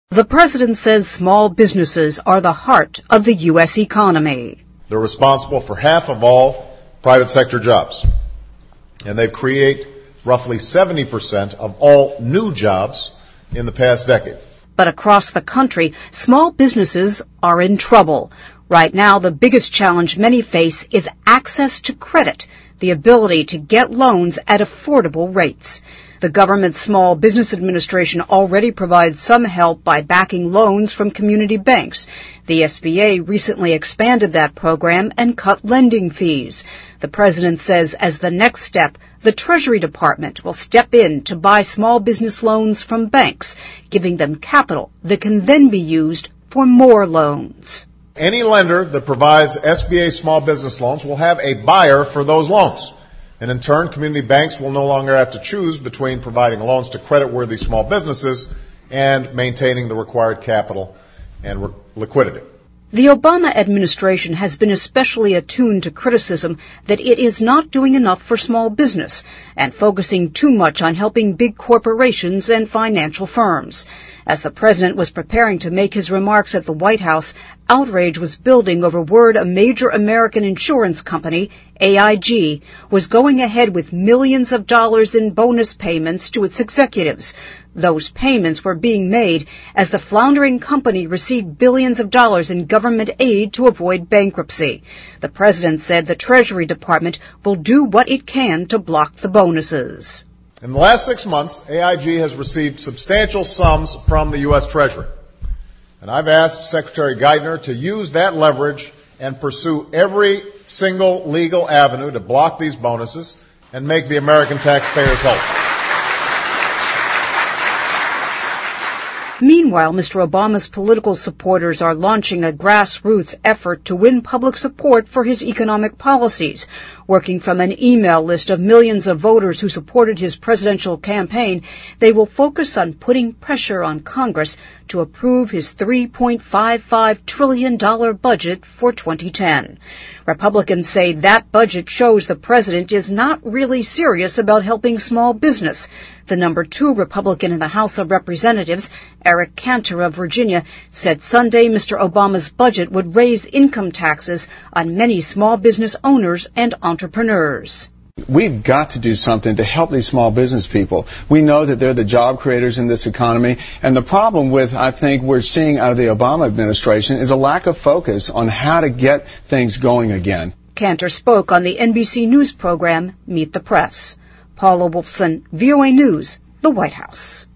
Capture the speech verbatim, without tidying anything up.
The president says small businesses are the heart of the U S economy. They're responsible for half of all private sector jobs, and they create roughly seventy percent of all new jobs in the past decade. But across the country, small businesses are in trouble. Right now, the biggest challenge many face is access to credit, the ability to get loans at affordable rates. The government Small Business Administration already provides some help by backing loans from community banks. The S B A recently expanded that program and cut lending fees. The president says as the next step, the Treasury Department will step in to buy small business loans from banks, giving them capital that can then be used for more loans. Any lender that provides S B A small business loans will have a buyer for those loans. And in turn, community banks will no longer have to choose between providing loans to credit-worthy small businesses and maintaining the required capital and re- liquidity. The Obama administration has been especially attuned to criticism that it is not doing enough for small business and focusing too much on helping big corporations and financial firms. As the president was preparing to make his remarks at the White House, outrage was building over word a major American insurance company, A I G, was going ahead with millions of dollars in bonus payments to its executives. Those payments were being made as the floundering company received billions of dollars in government aid to avoid bankruptcy. The president said the Treasury Department will do what it can to block the bonuses. In the last six months, A I G has received substantial sums from the U S Treasury. And I've asked Secretary Geithner to use that leverage and pursue every single legal avenue to block these bonuses and make the American taxpayers whole. Meanwhile, Mister Obama's political supporters are launching a grassroots effort to win public support for his economic policies. Working from an email list of millions of voters who supported his presidential campaign, they will focus on putting pressure on Congress to approve his three point five five trillion dollars budget for twenty ten. Republicans say that budget shows the president is not really serious about helping small business. The number two Republican in the House of Representatives, Eric Cantor of Virginia, said Sunday Mister Obama's budget would raise income taxes on many small business owners and entrepreneurs. We've got to do something to help these small business people. We know that they're the job creators in this economy. And the problem with, I think, we're seeing out of the Obama administration is a lack of focus on how to get things going again. Cantor spoke on the N B C News program, Meet the Press. Paula Wolfson, V O A News, the White House.